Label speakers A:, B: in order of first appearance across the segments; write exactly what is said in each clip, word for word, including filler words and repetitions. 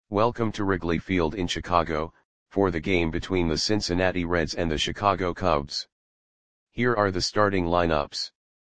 A: Welcome to Wrigley Field in Chicago, for the game between the Cincinnati Reds and the Chicago Cubs. Here are the starting lineups.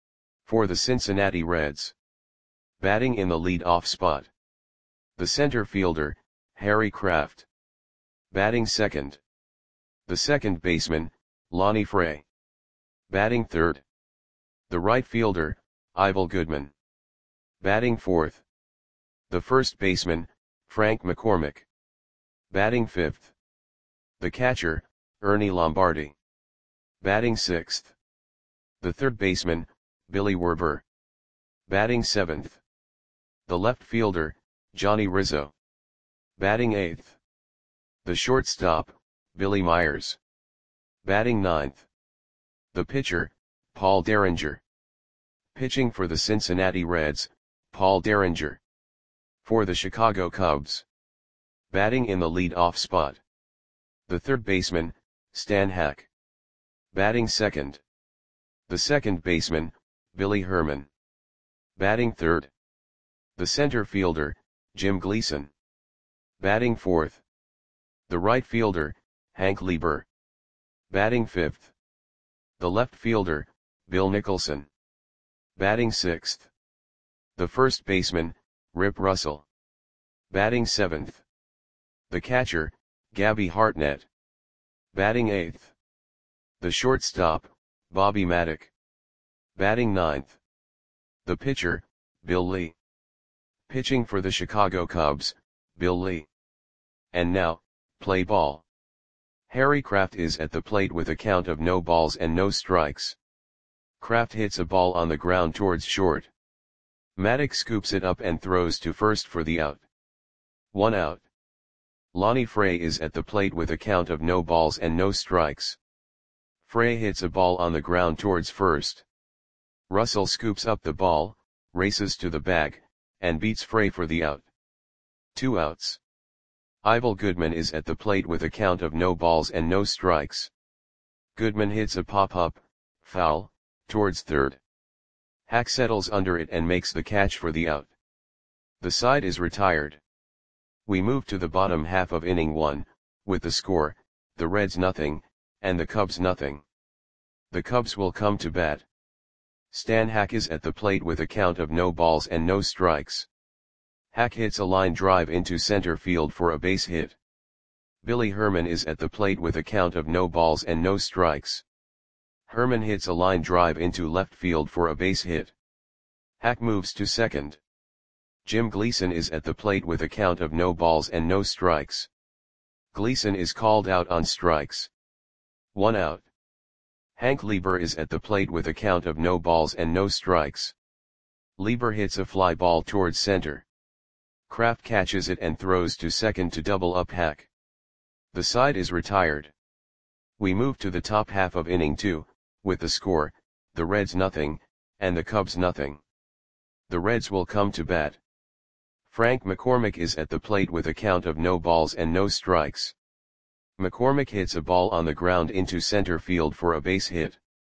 A: For the Cincinnati Reds. Batting in the lead-off spot. The center fielder, Harry Kraft. Batting second. The second baseman, Lonnie Fray. Batting third. The right fielder, Ivel Goodman. Batting fourth. The first baseman, Frank McCormick. Batting fifth. The catcher, Ernie Lombardi. Batting sixth. The third baseman, Billy Werber. Batting seventh. The left fielder, Johnny Rizzo. Batting eighth. The shortstop, Billy Myers. Batting ninth. The pitcher, Paul Derringer. Pitching for the Cincinnati Reds, Paul Derringer. For the Chicago Cubs. Batting in the lead-off spot. The third baseman, Stan Hack. Batting second. The second baseman, Billy Herman. Batting third. The center fielder, Jim Gleason. Batting fourth. The right fielder, Hank Lieber. Batting fifth. The left fielder, Bill Nicholson. Batting sixth. The first baseman, Rip Russell. Batting seventh. The catcher, Gabby Hartnett. Batting eighth. The shortstop, Bobby Maddock. Batting ninth. The pitcher, Bill Lee. Pitching for the Chicago Cubs, Bill Lee. And now, play ball. Harry Kraft is at the plate with a count of no balls and no strikes. Kraft hits a ball on the ground towards short. Maddock scoops it up and throws to first for the out. One out. Lonnie Fray is at the plate with a count of no balls and no strikes. Fray hits a ball on the ground towards first. Russell scoops up the ball, races to the bag, and beats Fray for the out. Two outs. Ivel Goodman is at the plate with a count of no balls and no strikes. Goodman hits a pop-up, foul, towards third. Hack settles under it and makes the catch for the out. The side is retired. We move to the bottom half of inning one, with the score, the Reds nothing, and the Cubs nothing. The Cubs will come to bat. Stan Hack is at the plate with a count of no balls and no strikes. Hack hits a line drive into center field for a base hit. Billy Herman is at the plate with a count of no balls and no strikes. Herman hits a line drive into left field for a base hit. Hack moves to second. Jim Gleason is at the plate with a count of no balls and no strikes. Gleason is called out on strikes. One out. Hank Lieber is at the plate with a count of no balls and no strikes. Lieber hits a fly ball towards center. Kraft catches it and throws to second to double up Hack. The side is retired. We move to the top half of inning two, with the score, the Reds nothing, and the Cubs nothing. The Reds will come to bat. Frank McCormick is at the plate with a count of no balls and no strikes. McCormick hits a ball on the ground into center field for a base hit.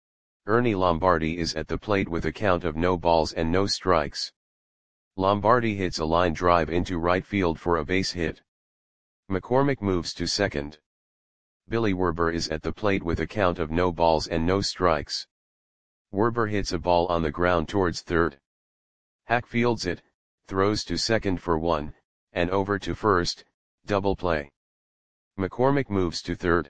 A: Ernie Lombardi is at the plate with a count of no balls and no strikes. Lombardi hits a line drive into right field for a base hit. McCormick moves to second. Billy Werber is at the plate with a count of no balls and no strikes. Werber hits a ball on the ground towards third. Hack fields it, throws to second for one, and over to first, double play. McCormick moves to third.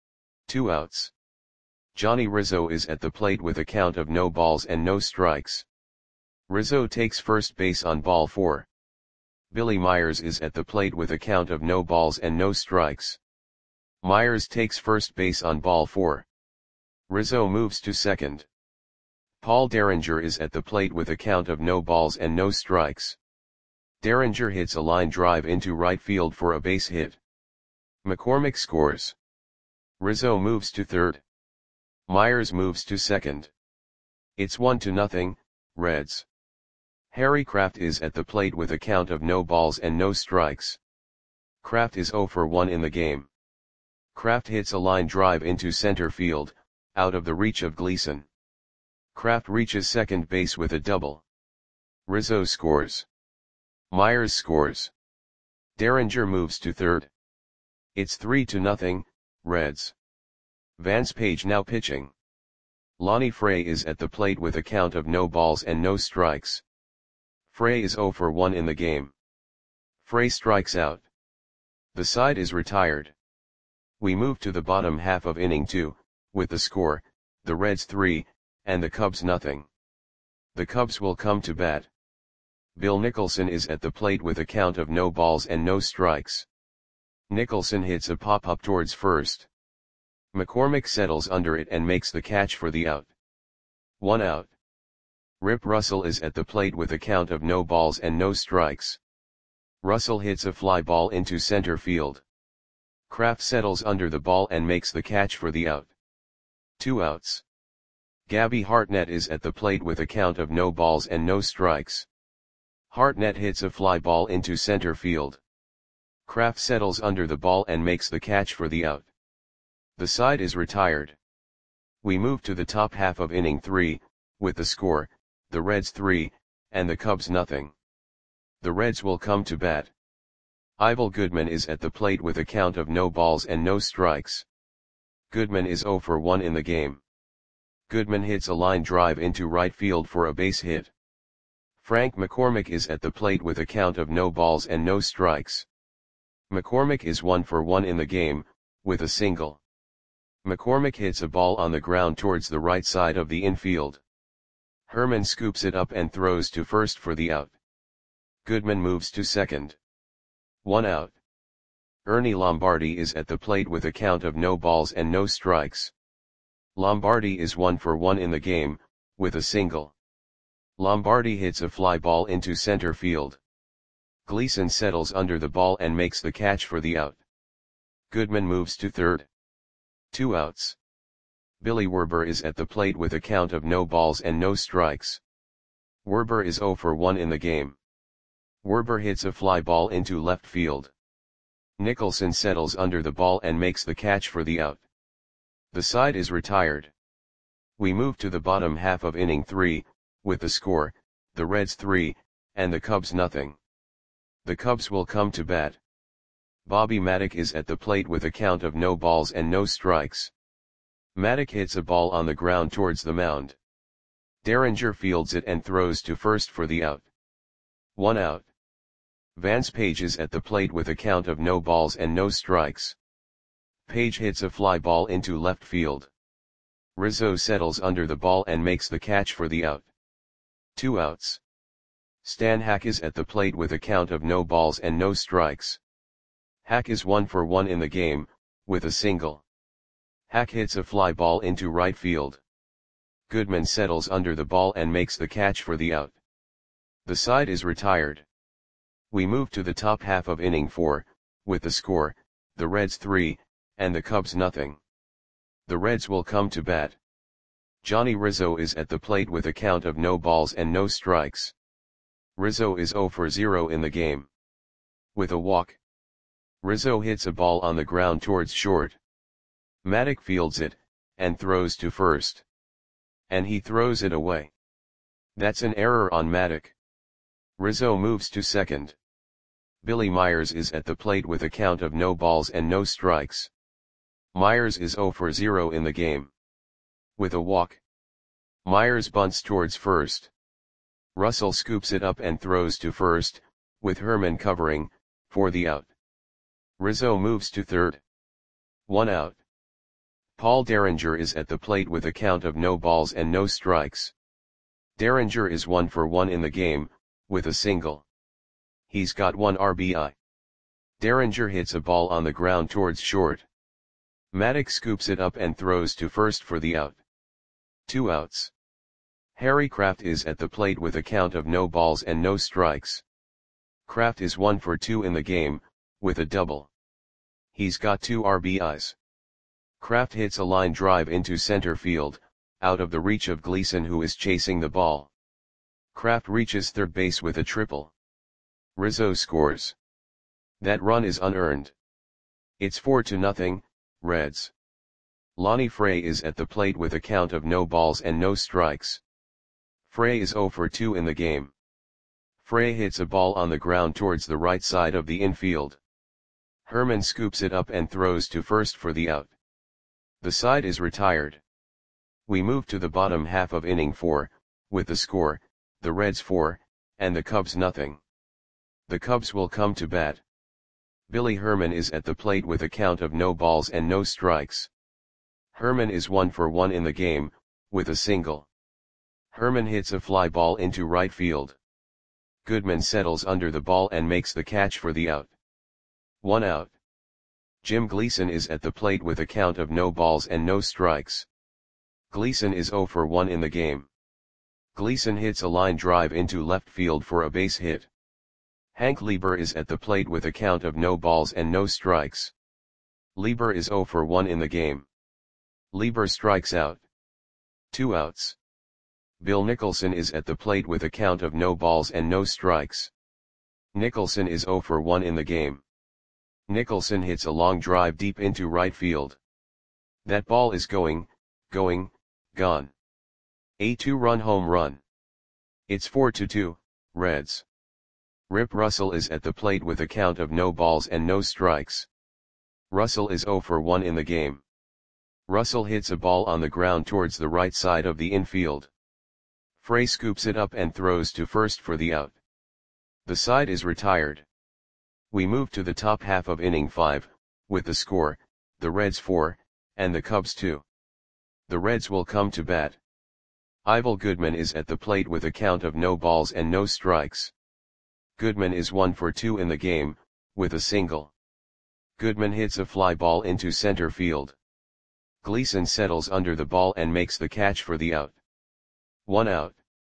A: Two outs. Johnny Rizzo is at the plate with a count of no balls and no strikes. Rizzo takes first base on ball four. Billy Myers is at the plate with a count of no balls and no strikes. Myers takes first base on ball four. Rizzo moves to second. Paul Derringer is at the plate with a count of no balls and no strikes. Derringer hits a line drive into right field for a base hit. McCormick scores. Rizzo moves to third. Myers moves to second. It's one to nothing, Reds. Harry Kraft is at the plate with a count of no balls and no strikes. Kraft is zero for one in the game. Kraft hits a line drive into center field, out of the reach of Gleason. Kraft reaches second base with a double. Rizzo scores. Myers scores. Derringer moves to third. It's three to nothing, Reds. Vance Page now pitching. Lonnie Frey is at the plate with a count of no balls and no strikes. Frey is zero for one in the game. Frey strikes out. The side is retired. We move to the bottom half of inning two, with the score, the Reds three, and the Cubs nothing. The Cubs will come to bat. Bill Nicholson is at the plate with a count of no balls and no strikes. Nicholson hits a pop-up towards first. McCormick settles under it and makes the catch for the out. One out. Rip Russell is at the plate with a count of no balls and no strikes. Russell hits a fly ball into center field. Kraft settles under the ball and makes the catch for the out. Two outs. Gabby Hartnett is at the plate with a count of no balls and no strikes. Hartnett hits a fly ball into center field. Kraft settles under the ball and makes the catch for the out. The side is retired. We move to the top half of inning three, with the score, the Reds three, and the Cubs nothing. The Reds will come to bat. Ivel Goodman is at the plate with a count of no balls and no strikes. Goodman is zero for one in the game. Goodman hits a line drive into right field for a base hit. Frank McCormick is at the plate with a count of no balls and no strikes. McCormick is one for one in the game, with a single. McCormick hits a ball on the ground towards the right side of the infield. Herman scoops it up and throws to first for the out. Goodman moves to second. One out. Ernie Lombardi is at the plate with a count of no balls and no strikes. Lombardi is one for one in the game, with a single. Lombardi hits a fly ball into center field. Gleason settles under the ball and makes the catch for the out. Goodman moves to third. Two outs. Billy Werber is at the plate with a count of no balls and no strikes. Werber is zero for one in the game. Werber hits a fly ball into left field. Nicholson settles under the ball and makes the catch for the out. The side is retired. We move to the bottom half of inning three, with the score, the Reds three, and the Cubs nothing. The Cubs will come to bat. Bobby Maddock is at the plate with a count of no balls and no strikes. Maddock hits a ball on the ground towards the mound. Derringer fields it and throws to first for the out. One out. Vance Page is at the plate with a count of no balls and no strikes. Page hits a fly ball into left field. Rizzo settles under the ball and makes the catch for the out. Two outs. Stan Hack is at the plate with a count of no balls and no strikes. Hack is one for one in the game, with a single. Hack hits a fly ball into right field. Goodman settles under the ball and makes the catch for the out. The side is retired. We move to the top half of inning four, with the score, the Reds three, and the Cubs nothing. The Reds will come to bat. Johnny Rizzo is at the plate with a count of no balls and no strikes. Rizzo is zero for zero in the game. With a walk. Rizzo hits a ball on the ground towards short. Maddock fields it, and throws to first. And he throws it away. That's an error on Maddock. Rizzo moves to second. Billy Myers is at the plate with a count of no balls and no strikes. Myers is zero for zero in the game. With a walk. Myers bunts towards first. Russell scoops it up and throws to first, with Herman covering, for the out. Rizzo moves to third. One out. Paul Derringer is at the plate with a count of no balls and no strikes. Derringer is one for one in the game, with a single. He's got one R B I. Derringer hits a ball on the ground towards short. Maddock scoops it up and throws to first for the out. Two outs. Harry Kraft is at the plate with a count of no balls and no strikes. Kraft is one for two in the game, with a double. He's got two R B Is. Kraft hits a line drive into center field, out of the reach of Gleason, who is chasing the ball. Kraft reaches third base with a triple. Rizzo scores. That run is unearned. It's four to nothing, Reds. Lonnie Frey is at the plate with a count of no balls and no strikes. Frey is zero for two in the game. Frey hits a ball on the ground towards the right side of the infield. Herman scoops it up and throws to first for the out. The side is retired. We move to the bottom half of inning four, with the score, the Reds four, and the Cubs nothing. The Cubs will come to bat. Billy Herman is at the plate with a count of no balls and no strikes. Herman is one for one in the game, with a single. Herman hits a fly ball into right field. Goodman settles under the ball and makes the catch for the out. One out. Jim Gleason is at the plate with a count of no balls and no strikes. Gleason is zero for one in the game. Gleason hits a line drive into left field for a base hit. Hank Lieber is at the plate with a count of no balls and no strikes. Lieber is zero for one in the game. Lieber strikes out. Two outs. Bill Nicholson is at the plate with a count of no balls and no strikes. Nicholson is zero for one in the game. Nicholson hits a long drive deep into right field. That ball is going, going, gone. A two-run home run. It's four to two, Reds. Rip Russell is at the plate with a count of no balls and no strikes. Russell is zero for one in the game. Russell hits a ball on the ground towards the right side of the infield. Frey scoops it up and throws to first for the out. The side is retired. We move to the top half of inning five, with the score, the Reds four, and the Cubs two. The Reds will come to bat. Ivel Goodman is at the plate with a count of no balls and no strikes. Goodman is one for two in the game, with a single. Goodman hits a fly ball into center field. Gleason settles under the ball and makes the catch for the out. One out.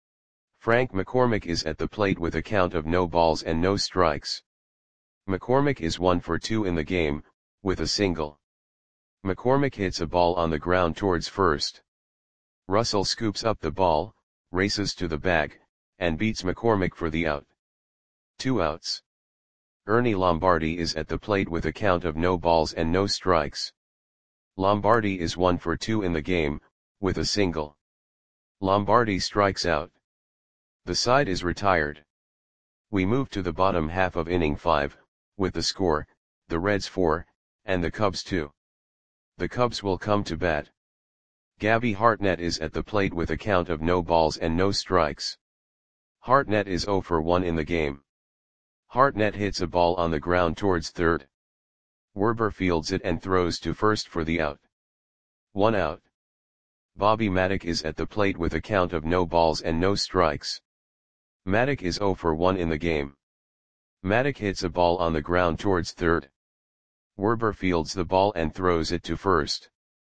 A: Frank McCormick is at the plate with a count of no balls and no strikes. McCormick is one for two in the game, with a single. McCormick hits a ball on the ground towards first. Russell scoops up the ball, races to the bag, and beats McCormick for the out. Two outs. Ernie Lombardi is at the plate with a count of no balls and no strikes. Lombardi is one for two in the game, with a single. Lombardi strikes out. The side is retired. We move to the bottom half of inning five, with the score, the Reds four, and the Cubs two. The Cubs will come to bat. Gabby Hartnett is at the plate with a count of no balls and no strikes. Hartnett is zero for one in the game. Hartnett hits a ball on the ground towards third. Werber fields it and throws to first for the out. One out. Bobby Maddock is at the plate with a count of no balls and no strikes. Maddock is zero for one in the game. Maddock hits a ball on the ground towards third. Werber fields the ball and throws it to first.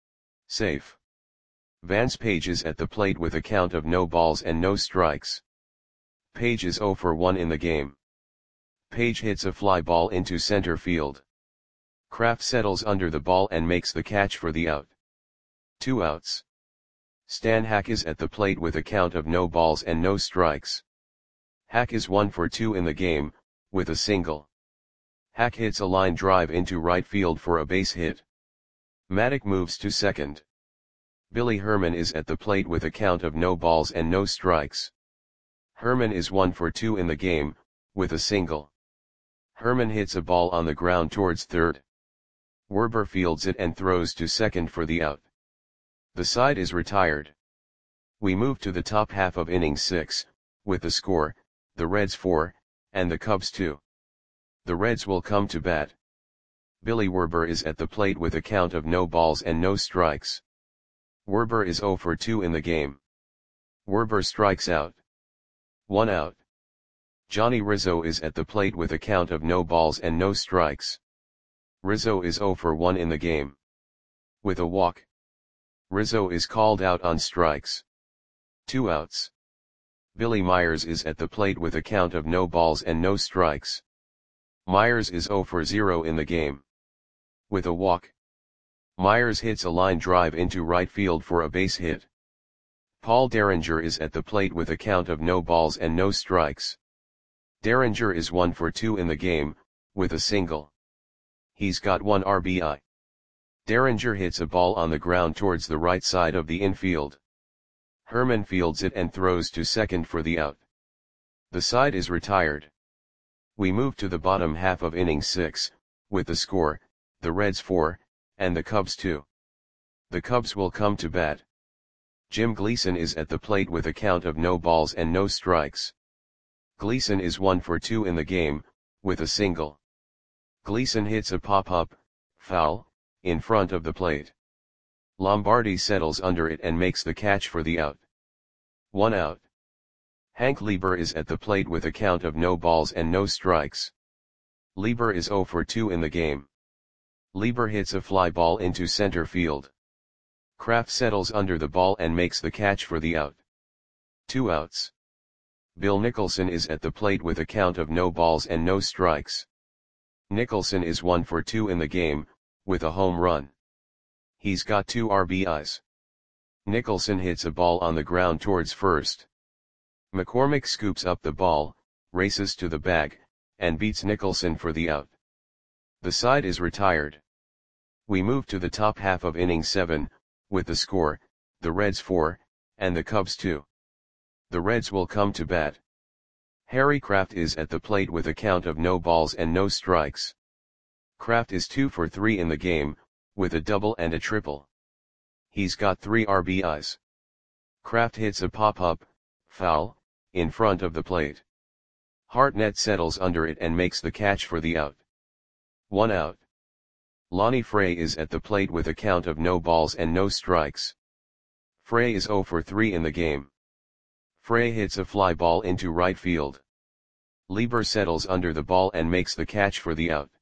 A: Safe. Vance Page is at the plate with a count of no balls and no strikes. Page is zero for one in the game. Page hits a fly ball into center field. Kraft settles under the ball and makes the catch for the out. Two outs. Stan Hack is at the plate with a count of no balls and no strikes. Hack is one for two in the game, with a single. Hack hits a line drive into right field for a base hit. Maddock moves to second. Billy Herman is at the plate with a count of no balls and no strikes. Herman is one for two in the game, with a single. Herman hits a ball on the ground towards third. Werber fields it and throws to second for the out. The side is retired. We move to the top half of inning six, with the score, the Reds four, and the Cubs two. The Reds will come to bat. Billy Werber is at the plate with a count of no balls and no strikes. Werber is zero for two in the game. Werber strikes out. One out. Johnny Rizzo is at the plate with a count of no balls and no strikes. Rizzo is zero for one in the game. With a walk. Rizzo is called out on strikes. Two outs. Billy Myers is at the plate with a count of no balls and no strikes. Myers is zero for zero in the game. With a walk. Myers hits a line drive into right field for a base hit. Paul Derringer is at the plate with a count of no balls and no strikes. Derringer is one for two in the game, with a single. He's got one R B I. Derringer hits a ball on the ground towards the right side of the infield. Herman fields it and throws to second for the out. The side is retired. We move to the bottom half of inning six, with the score, the Reds four, and the Cubs two. The Cubs will come to bat. Jim Gleason is at the plate with a count of no balls and no strikes. Gleason is one for two in the game, with a single. Gleason hits a pop-up, foul, in front of the plate. Lombardi settles under it and makes the catch for the out. One out. Hank Lieber is at the plate with a count of no balls and no strikes. Lieber is zero for two in the game. Lieber hits a fly ball into center field. Kraft settles under the ball and makes the catch for the out. Two outs. Bill Nicholson is at the plate with a count of no balls and no strikes. Nicholson is one for two in the game, with a home run. He's got two R B Is. Nicholson hits a ball on the ground towards first. McCormick scoops up the ball, races to the bag, and beats Nicholson for the out. The side is retired. We move to the top half of inning seven, with the score, the Reds four, and the Cubs two. The Reds will come to bat. Harry Kraft is at the plate with a count of no balls and no strikes. Kraft is two for three in the game, with a double and a triple. He's got three R B Is. Kraft hits a pop-up, foul, in front of the plate. Hartnett settles under it and makes the catch for the out. One out. Lonnie Frey is at the plate with a count of no balls and no strikes. Frey is zero for three in the game. Frey hits a fly ball into right field. Lieber settles under the ball and makes the catch for the out.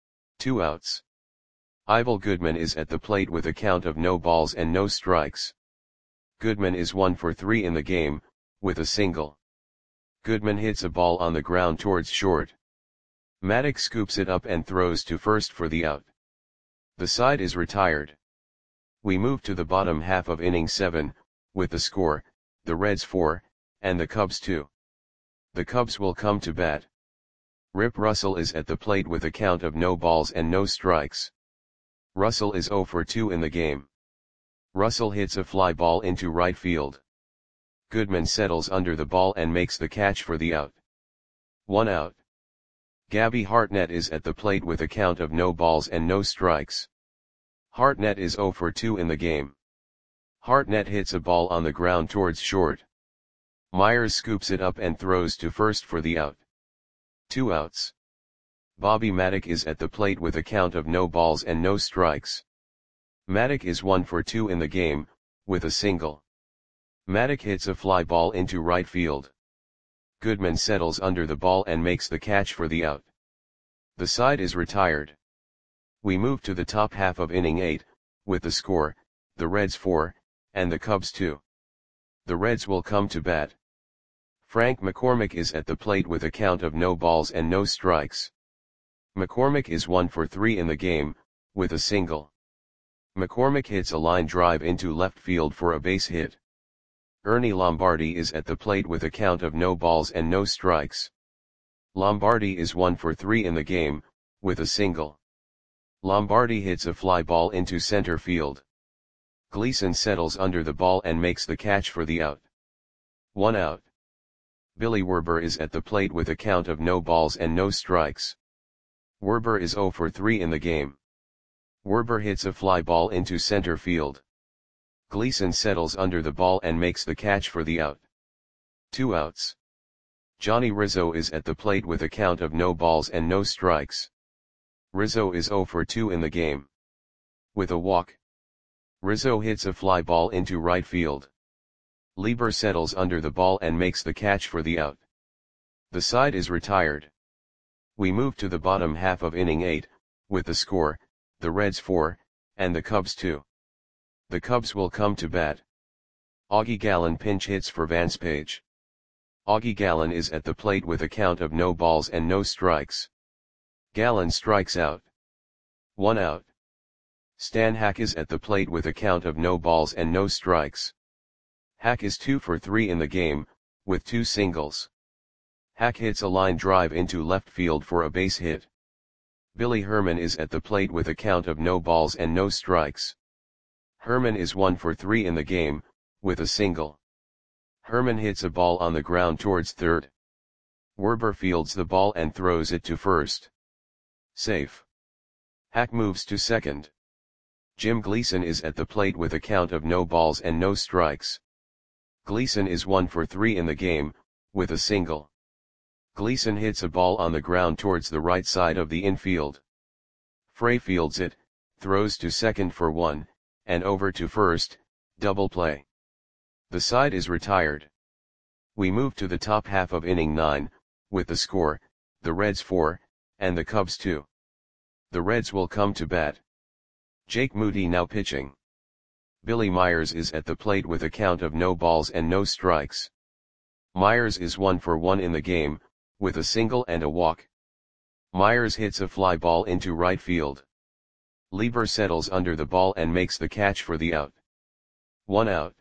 A: Two outs. Ivel Goodman is at the plate with a count of no balls and no strikes. Goodman is one for three in the game, with a single. Goodman hits a ball on the ground towards short. Maddox scoops it up and throws to first for the out. The side is retired. We move to the bottom half of inning seven, with the score, the Reds four, and the Cubs two. The Cubs will come to bat. Rip Russell is at the plate with a count of no balls and no strikes. Russell is zero for two in the game. Russell hits a fly ball into right field. Goodman settles under the ball and makes the catch for the out. One out. Gabby Hartnett is at the plate with a count of no balls and no strikes. Hartnett is zero for two in the game. Hartnett hits a ball on the ground towards short. Myers scoops it up and throws to first for the out. Two outs. Bobby Maddock is at the plate with a count of no balls and no strikes. Maddock is one for two in the game, with a single. Maddock hits a fly ball into right field. Goodman settles under the ball and makes the catch for the out. The side is retired. We move to the top half of inning eight, with the score, the Reds four, and the Cubs two. The Reds will come to bat. Frank McCormick is at the plate with a count of no balls and no strikes. McCormick is one for three in the game, with a single. McCormick hits a line drive into left field for a base hit. Ernie Lombardi is at the plate with a count of no balls and no strikes. Lombardi is one for three in the game, with a single. Lombardi hits a fly ball into center field. Gleason settles under the ball and makes the catch for the out. One out. Billy Werber is at the plate with a count of no balls and no strikes. Werber is zero for three in the game. Werber hits a fly ball into center field. Gleason settles under the ball and makes the catch for the out. Two outs. Johnny Rizzo is at the plate with a count of no balls and no strikes. Rizzo is zero for two in the game. With a walk. Rizzo hits a fly ball into right field. Lieber settles under the ball and makes the catch for the out. The side is retired. We move to the bottom half of inning eight, with the score, the Reds four, and the Cubs two. The Cubs will come to bat. Augie Gallen pinch hits for Vance Page. Augie Gallen is at the plate with a count of no balls and no strikes. Gallen strikes out. One out. Stan Hack is at the plate with a count of no balls and no strikes. Hack is two for three in the game, with two singles. Hack hits a line drive into left field for a base hit. Billy Herman is at the plate with a count of no balls and no strikes. Herman is one for three in the game, with a single. Herman hits a ball on the ground towards third. Werber fields the ball and throws it to first. Safe. Hack moves to second. Jim Gleason is at the plate with a count of no balls and no strikes. Gleason is one for three in the game, with a single. Gleason hits a ball on the ground towards the right side of the infield. Frey fields it, throws to second for one, and over to first, double play. The side is retired. We move to the top half of inning nine, with the score, the Reds four, and the Cubs two. The Reds will come to bat. Jake Moody now pitching. Billy Myers is at the plate with a count of no balls and no strikes. Myers is one for one in the game, with a single and a walk. Myers hits a fly ball into right field. Lieber settles under the ball and makes the catch for the out. One out.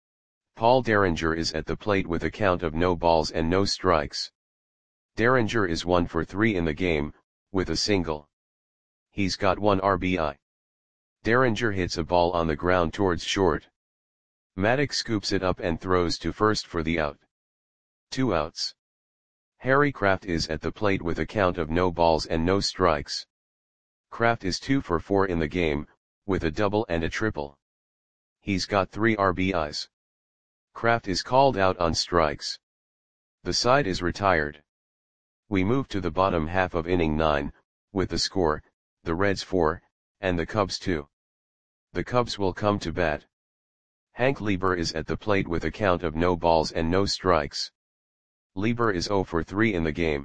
A: Paul Derringer is at the plate with a count of no balls and no strikes. Derringer is one for three in the game, with a single. He's got one R B I. Derringer hits a ball on the ground towards short. Maddox scoops it up and throws to first for the out. Two outs. Harry Kraft is at the plate with a count of no balls and no strikes. Kraft is two for four in the game, with a double and a triple. He's got three R B Is. Kraft is called out on strikes. The side is retired. We move to the bottom half of inning nine, with the score, the Reds four, and the Cubs two. The Cubs will come to bat. Hank Lieber is at the plate with a count of no balls and no strikes. Lieber is zero for three in the game.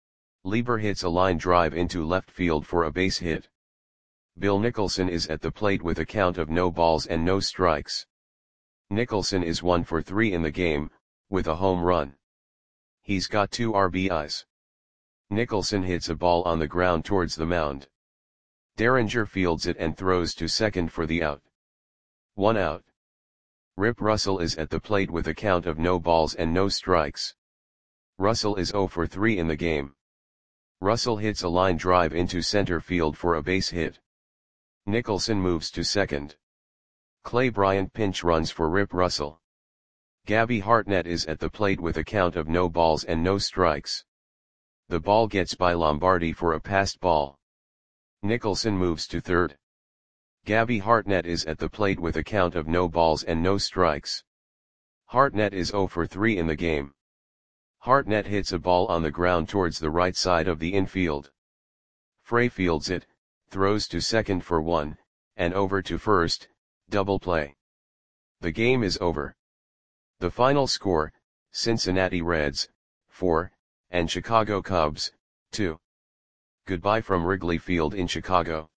A: Lieber hits a line drive into left field for a base hit. Bill Nicholson is at the plate with a count of no balls and no strikes. Nicholson is one for three in the game, with a home run. He's got two R B Is. Nicholson hits a ball on the ground towards the mound. Derringer fields it and throws to second for the out. One out. Rip Russell is at the plate with a count of no balls and no strikes. Russell is zero for three in the game. Russell hits a line drive into center field for a base hit. Nicholson moves to second. Clay Bryant pinch runs for Rip Russell. Gabby Hartnett is at the plate with a count of no balls and no strikes. The ball gets by Lombardi for a passed ball. Nicholson moves to third. Gabby Hartnett is at the plate with a count of no balls and no strikes. Hartnett is zero for three in the game. Hartnett hits a ball on the ground towards the right side of the infield. Frey fields it, throws to second for one, and over to first, double play. The game is over. The final score, Cincinnati Reds, four, and Chicago Cubs, two. Goodbye from Wrigley Field in Chicago.